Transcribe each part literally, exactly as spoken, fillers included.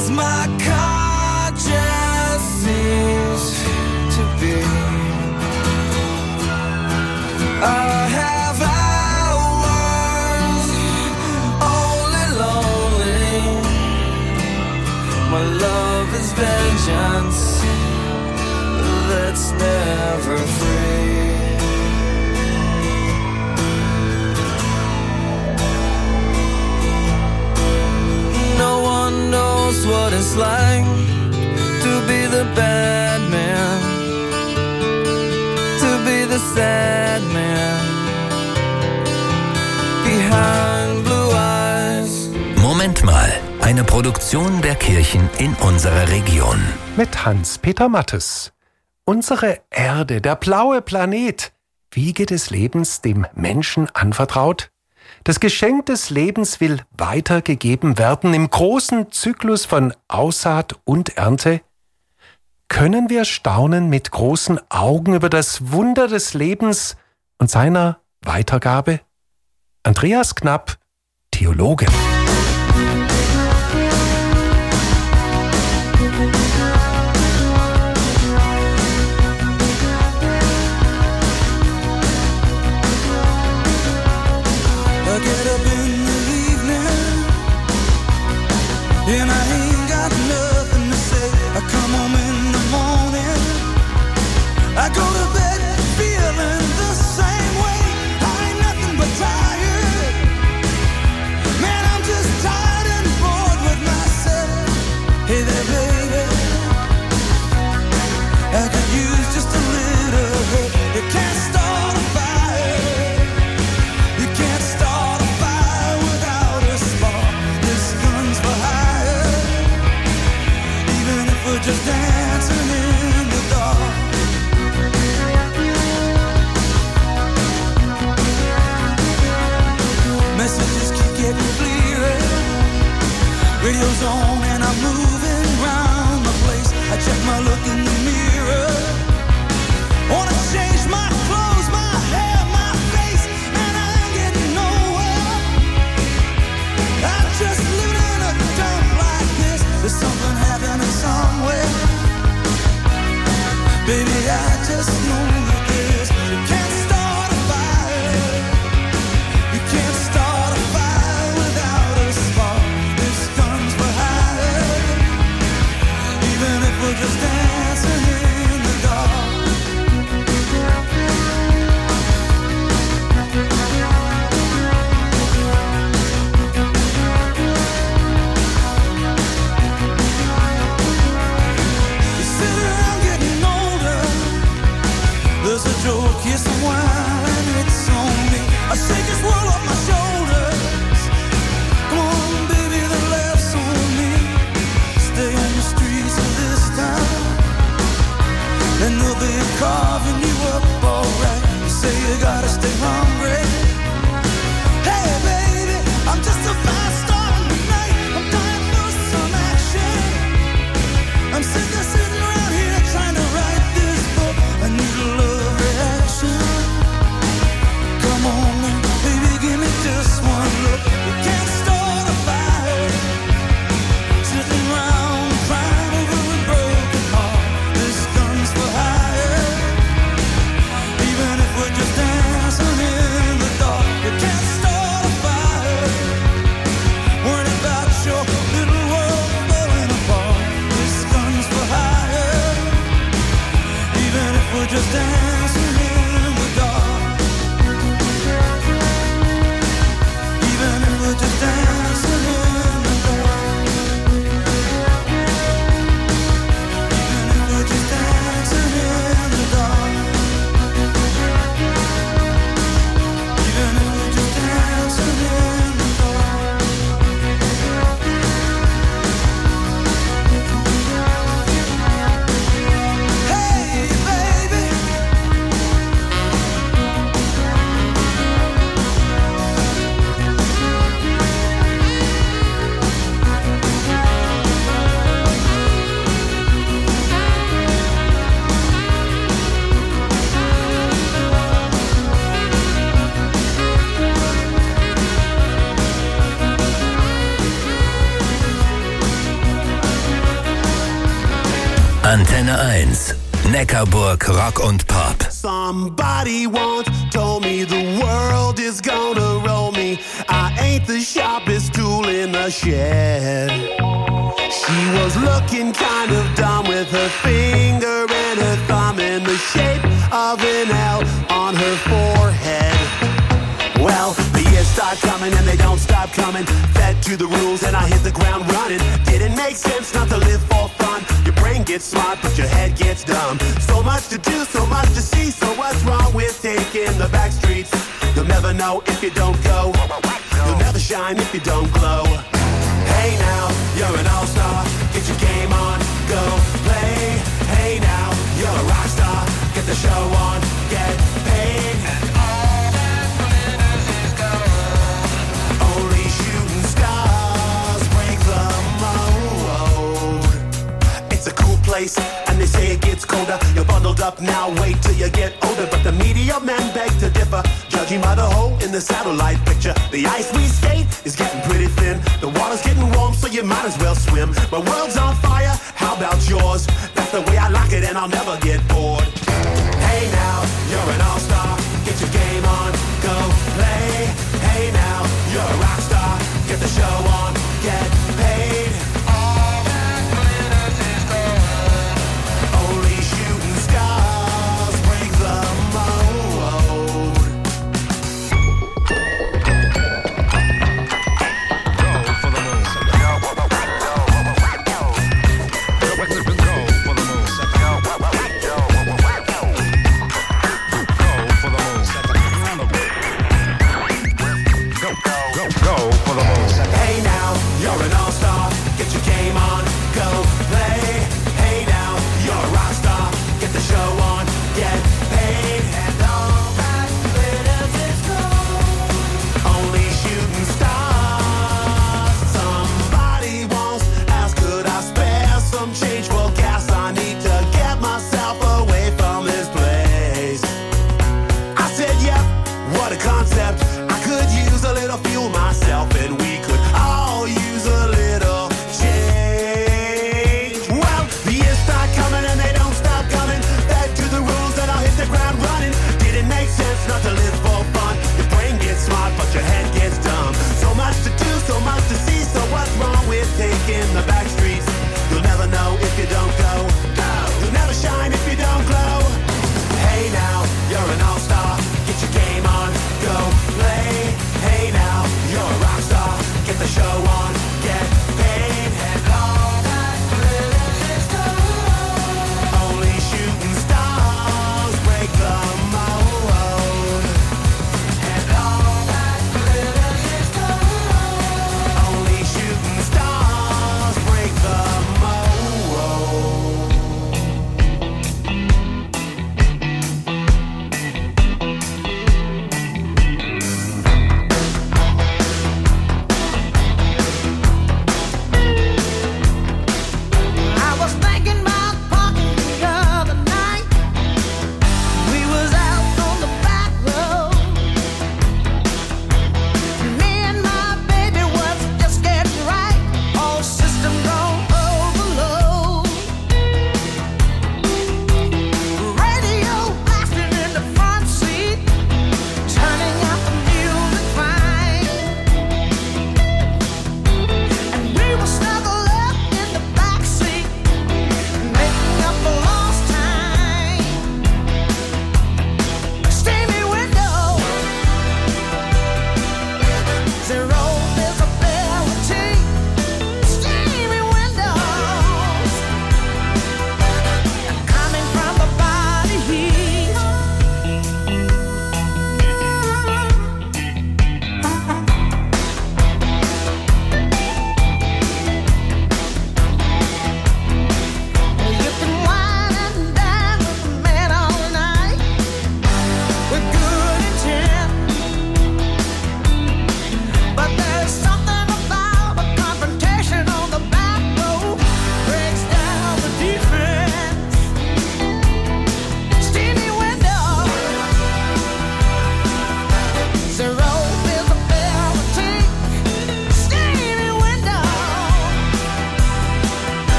as my car just seems to be. I have hours only lonely. My love is vengeance that's never free. No one knows what it's like to be the bad man, to be the sad man behind blue eyes. Moment mal, eine Produktion der Kirchen in unserer Region. Mit Hans-Peter Mattes. Unsere Erde, der blaue Planet. Wiege des Lebens dem Menschen anvertraut? Das Geschenk des Lebens will weitergegeben werden im großen Zyklus von Aussaat und Ernte. Können wir staunen mit großen Augen über das Wunder des Lebens und seiner Weitergabe? Andreas Knapp, Theologe. And I ain't got nothing to say. I come home in the morning, I go to bed feeling the same way. I ain't nothing but tired. Man, I'm just tired and bored with myself. Hey there, baby, I could use just a little help. You can't start a fire. You can't start a fire without a spark. This gun's for hire. We're just dancing in the dark. Messages keep getting clearer. Radio's on and I'm moving round the place. I check my look in the mirror. Wanna change my clothes, my hair, my face, and I ain't getting nowhere. I'm just living in a dump like this. There's something happening somewhere. Baby, I just know that this. You can't start a fire. You can't start a fire without a spark. This gun's for hire. Even if we're just dancing in the dark. There's a joke, yes, some wine, it's on me. I shake this world off my shoulders. Come on, baby, the laughs on me. Stay on the streets of this town, and they'll be carving you up alright. You say you gotta stay hungry. Hey, baby, I'm just a fast star tonight. I'm dying for some action. I'm sitting there, sitting around here trying to write this book. I need a love reaction. Come on now, baby, give me just one look. You can't start a fire, sitting around crying over a broken heart. This gun's for hire. Antenne eins. Neckarburg Rock und Pop. Somebody once told me the world is gonna roll me. I ain't the sharpest tool in the shed. She was looking kind of dumb with her finger and her thumb in the shape of an L on her forehead. Well, the years start coming and they don't stop coming. Fed to the rules and I hit the ground running. Didn't make sense not to live for fun. Your brain gets smart but your head gets dumb. So much to do, so much to see. So what's wrong with taking the back streets? You'll never know if you don't go. You'll never shine if you don't glow. Hey now, you're an all-star. Get your game on, go play. Hey now, you're a rock star. Get the show on, get paid. And all that glitters is gold. Only shooting stars break the mold. It's a cool place, and they say it gets colder. You're bundled up now, wait till you get older. But the media men beg to differ, judging by the hole in the satellite picture. The ice we skate is getting pretty thin. The water's getting warm, so you might as well swim. My world's on fire, how about yours? That's the way I like it, and I'll never get bored. Hey now, you're an all-star. Get your game on, go play. Hey now, you're a rock star. Get the show on, get paid. All that glitters is gold. Only shooting stars break the mold. Go for the moon. Go for the moon. Go for the moon. Go, go, go for the moon. Hey now, you're an all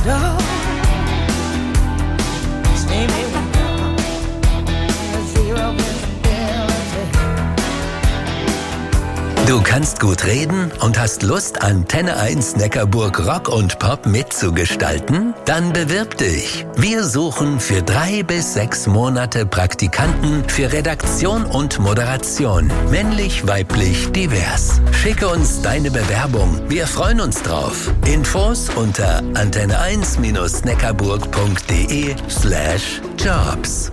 dog. Stay me with zero visibility. Du kannst gut reden und hast Lust, Antenne eins Neckarburg Rock und Pop mitzugestalten? Dann bewirb dich. Wir suchen für drei bis sechs Monate Praktikanten für Redaktion und Moderation. Männlich, weiblich, divers. Schicke uns deine Bewerbung. Wir freuen uns drauf. Infos unter antenne eins neckarburg punkt de slash jobs.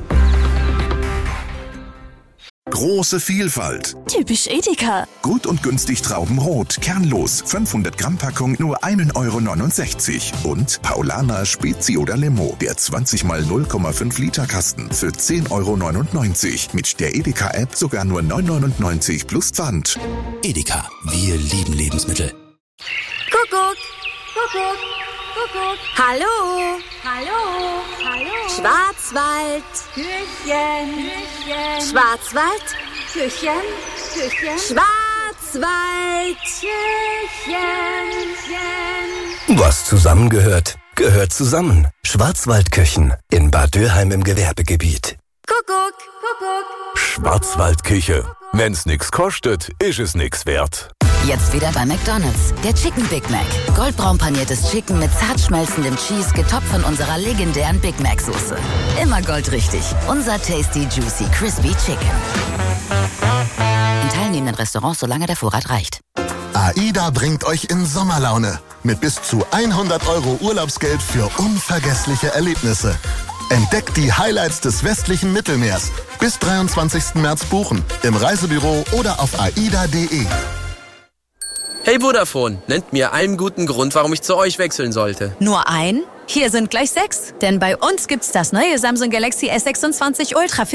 Große Vielfalt. Typisch Edeka. Gut und günstig Traubenrot, kernlos, fünfhundert Gramm Packung nur ein Euro neunundsechzig. Und Paulaner Spezi oder Limo, der zwanzig mal null Komma fünf Liter Kasten für zehn Euro neunundneunzig. Mit der Edeka-App sogar nur neun Euro neunundneunzig plus Pfand. Edeka, wir lieben Lebensmittel. Kuckuck. Kuckuck. Kuckuck. Hallo. Hallo. Hallo. Schwarzwald. Küchen. Küchen. Schwarzwald. Küchen. Küchen. Schwarzwald. Küchen. Küchen. Was zusammengehört, gehört zusammen. Schwarzwaldküchen in Bad Dürheim im Gewerbegebiet. Kuckuck. Kuckuck. Schwarzwaldküche. Wenn's nix kostet, ist es nix wert. Jetzt wieder bei McDonald's. Der Chicken Big Mac. Goldbraun paniertes Chicken mit zart schmelzendem Cheese, getoppt von unserer legendären Big Mac Soße. Immer goldrichtig. Unser Tasty Juicy Crispy Chicken. In teilnehmenden Restaurants, solange der Vorrat reicht. AIDA bringt euch in Sommerlaune. Mit bis zu hundert Euro Urlaubsgeld für unvergessliche Erlebnisse. Entdeckt die Highlights des westlichen Mittelmeers. Bis dreiundzwanzigsten März buchen. Im Reisebüro oder auf aida punkt de. Hey Vodafone, nennt mir einen guten Grund, warum ich zu euch wechseln sollte. Nur ein? Hier sind gleich sechs. Denn bei uns gibt's das neue Samsung Galaxy S sechsundzwanzig Ultra